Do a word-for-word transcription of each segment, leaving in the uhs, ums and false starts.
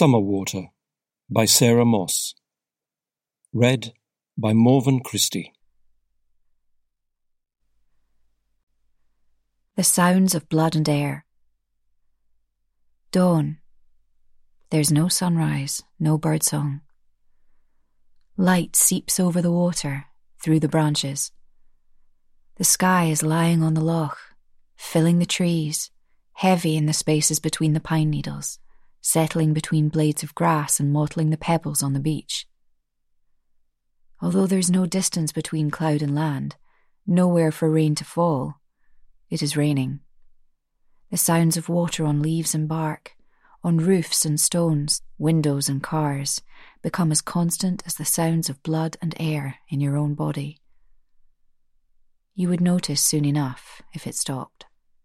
Summer Water by Sarah Moss. Read by Morven Christie. The sounds of blood and air. Dawn. There's no sunrise, no birdsong. Light seeps over the water, through the branches. The sky is lying on the loch, filling the trees, heavy in the spaces between the pine needles, settling between blades of grass and mottling the pebbles on the beach. Although there's no distance between cloud and land, nowhere for rain to fall, it is raining. The sounds of water on leaves and bark, on roofs and stones, windows and cars, become as constant as the sounds of blood and air in your own body. You would notice soon enough if it stopped.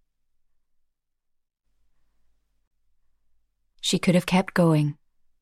She could have kept going.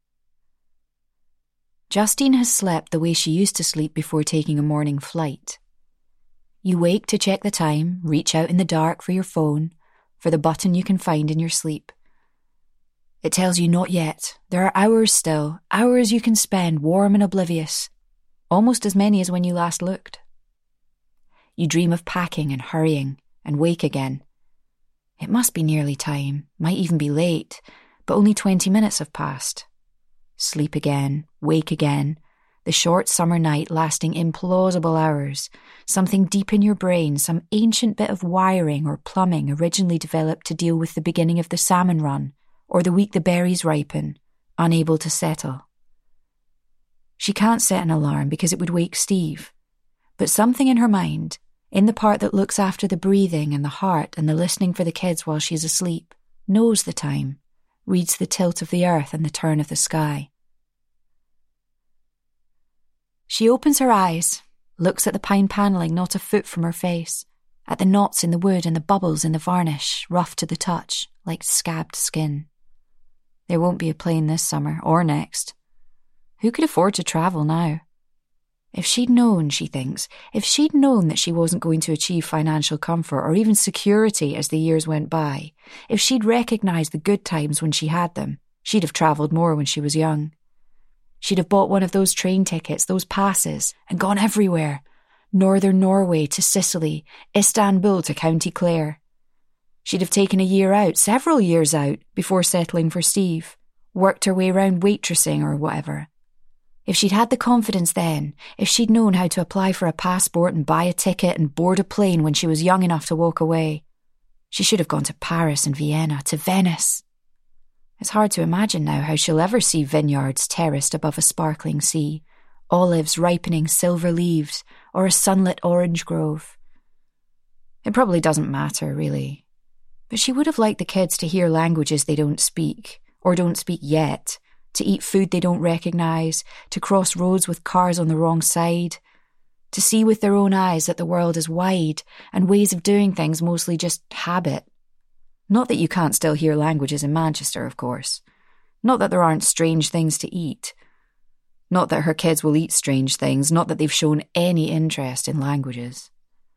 Justine has slept the way she used to sleep before taking a morning flight. You wake to check the time, reach out in the dark for your phone, for the button you can find in your sleep. It tells you not yet. There are hours still, hours you can spend warm and oblivious, almost as many as when you last looked. You dream of packing and hurrying, and wake again. It must be nearly time, might even be late, but only twenty minutes have passed. Sleep again, wake again, the short summer night lasting implausible hours, something deep in your brain, some ancient bit of wiring or plumbing originally developed to deal with the beginning of the salmon run, or the week the berries ripen, unable to settle. She can't set an alarm because it would wake Steve, but something in her mind, in the part that looks after the breathing and the heart and the listening for the kids while she's asleep, knows the time, reads the tilt of the earth and the turn of the sky. She opens her eyes, looks at the pine panelling not a foot from her face, at the knots in the wood and the bubbles in the varnish, rough to the touch, like scabbed skin. There won't be a plane this summer, or next. Who could afford to travel now? If she'd known, she thinks, if she'd known that she wasn't going to achieve financial comfort or even security as the years went by, if she'd recognised the good times when she had them, she'd have travelled more when she was young. She'd have bought one of those train tickets, those passes, and gone everywhere. Northern Norway to Sicily, Istanbul to County Clare. She'd have taken a year out, several years out, before settling for Steve, worked her way round waitressing or whatever. If she'd had the confidence then, if she'd known how to apply for a passport and buy a ticket and board a plane when she was young enough to walk away, she should have gone to Paris and Vienna, to Venice. It's hard to imagine now how she'll ever see vineyards terraced above a sparkling sea, olives ripening silver leaves, or a sunlit orange grove. It probably doesn't matter, really. But she would have liked the kids to hear languages they don't speak, or don't speak yet, to eat food they don't recognise, to cross roads with cars on the wrong side, to see with their own eyes that the world is wide and ways of doing things mostly just habit. Not that you can't still hear languages in Manchester, of course. Not that there aren't strange things to eat. Not that her kids will eat strange things, not that they've shown any interest in languages.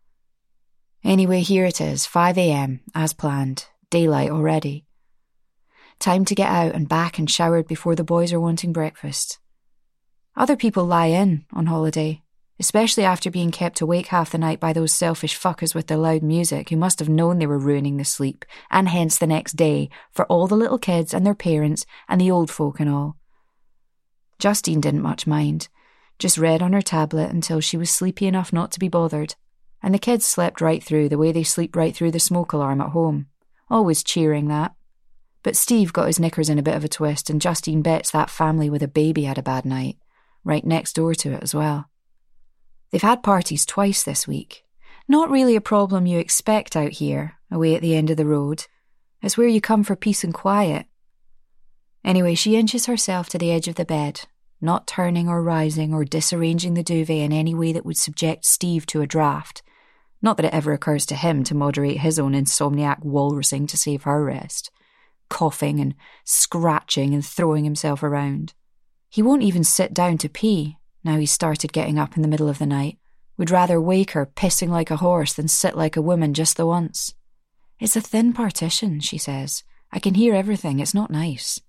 Anyway, here it is, five a.m, as planned, daylight already. Time to get out and back and showered before the boys are wanting breakfast. Other people lie in on holiday, especially after being kept awake half the night by those selfish fuckers with the loud music who must have known they were ruining the sleep, and hence the next day, for all the little kids and their parents and the old folk and all. Justine didn't much mind, just read on her tablet until she was sleepy enough not to be bothered, and the kids slept right through the way they sleep right through the smoke alarm at home. Always cheering that. But Steve got his knickers in a bit of a twist, and Justine bets that family with a baby had a bad night, right next door to it as well. They've had parties twice this week. Not really a problem you expect out here, away at the end of the road. It's where you come for peace and quiet. Anyway, she inches herself to the edge of the bed, not turning or rising or disarranging the duvet in any way that would subject Steve to a draft. Not that it ever occurs to him to moderate his own insomniac walrusing to save her rest. Coughing and scratching and throwing himself around. He won't even sit down to pee, now he's started getting up in the middle of the night. Would rather wake her pissing like a horse than sit like a woman just the once. It's a thin partition, she says. I can hear everything, it's not nice.